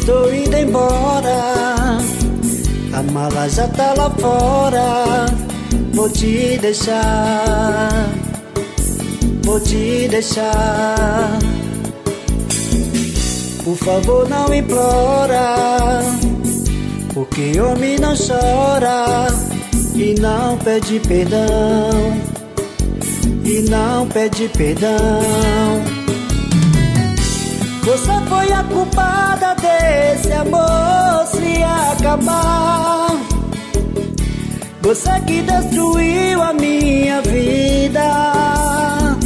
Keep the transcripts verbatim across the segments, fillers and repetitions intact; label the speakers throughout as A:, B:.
A: Estou indo embora, a mala já tá lá fora. Vou te deixar, vou te deixar. Por favor, não implora, porque homem não chora e não pede perdão, e não pede perdão. Você foi a culpada desse amor se acabar. Você que destruiu a minha vida.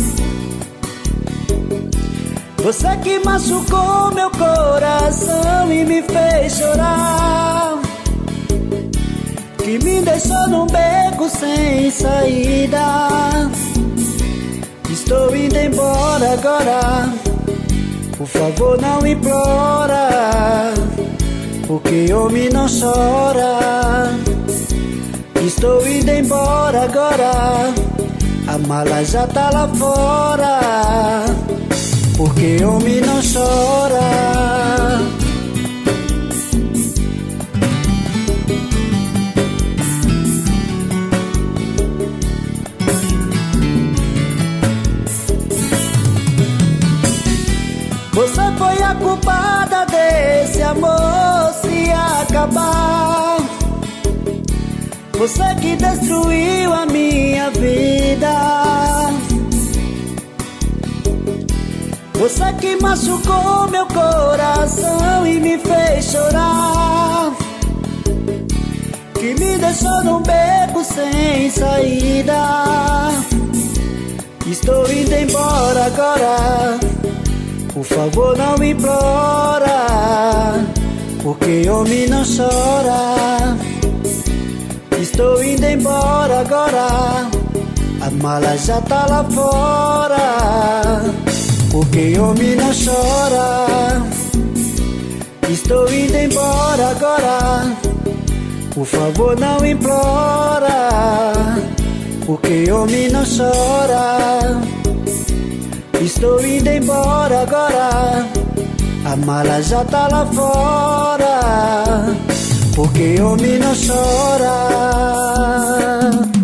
A: Você que machucou meu coração e me fez chorar, que me deixou num beco sem saída. Estou indo embora agora, por favor não implora, porque homem não chora. Estou indo embora agora, a mala já tá lá fora, porque homem não chora. Você foi a culpada desse amor se acabar. Você que destruiu a minha vida. Você que machucou meu coração e me fez chorar, que me deixou num beco sem saída. Estou indo embora agora, por favor não implora, porque homem não chora. Estou indo embora agora, a mala já tá lá fora, porque homem não chora. Estou indo embora agora, por favor não implora, porque homem não chora. Estou indo embora agora, a mala já tá lá fora, porque homem não chora.